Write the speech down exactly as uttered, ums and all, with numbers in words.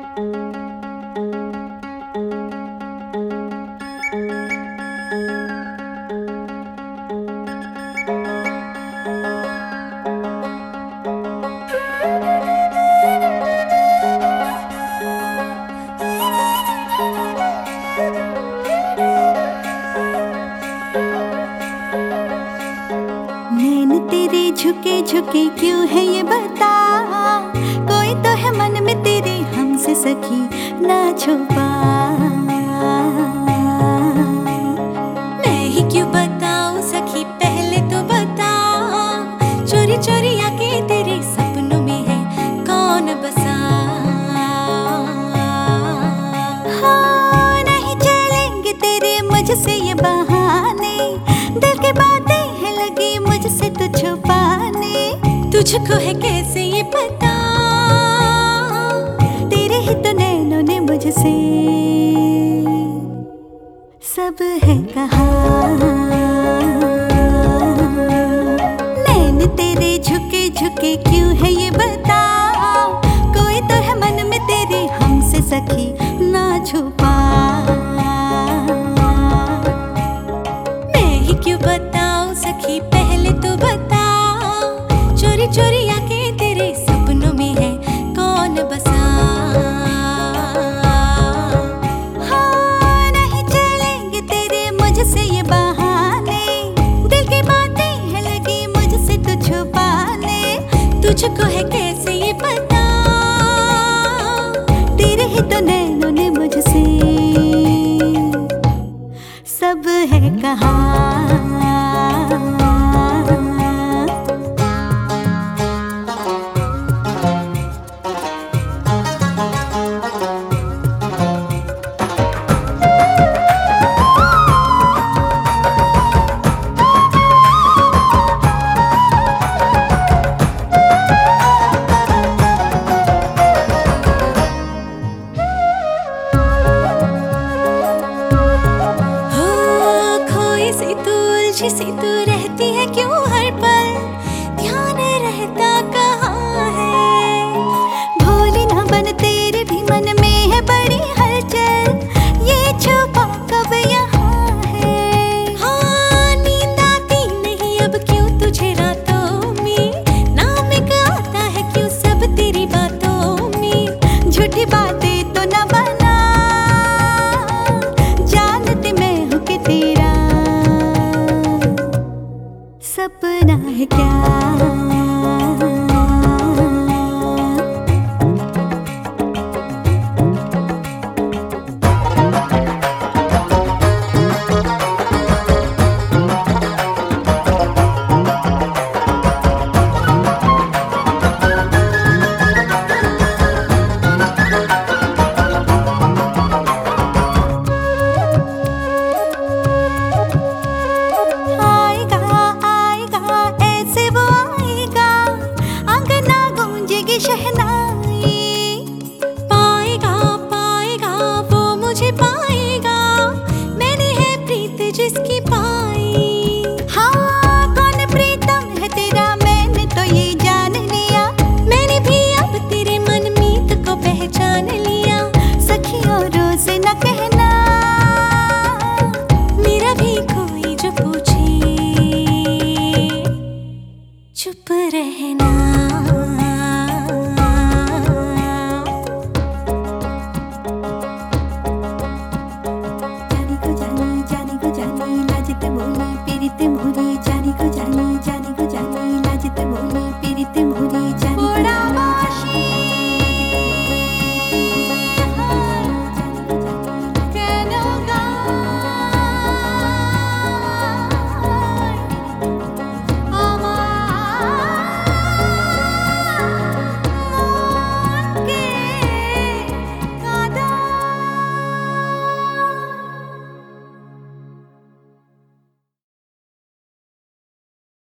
नैन तेरे झुके झुके क्यों है ये बता, कोई तो है मन में तेरे हमसे सखी ना छुपा। मैं ही क्यों बताऊं सखी, पहले तो बता, चोरी चोरी आके तेरे सपनों में है कौन बसा। हाँ, नहीं चलेंगे तेरे मुझसे ये बहाने, दिल की बातें हैं लगी मुझसे तो छुपाने। तुझको है कैसे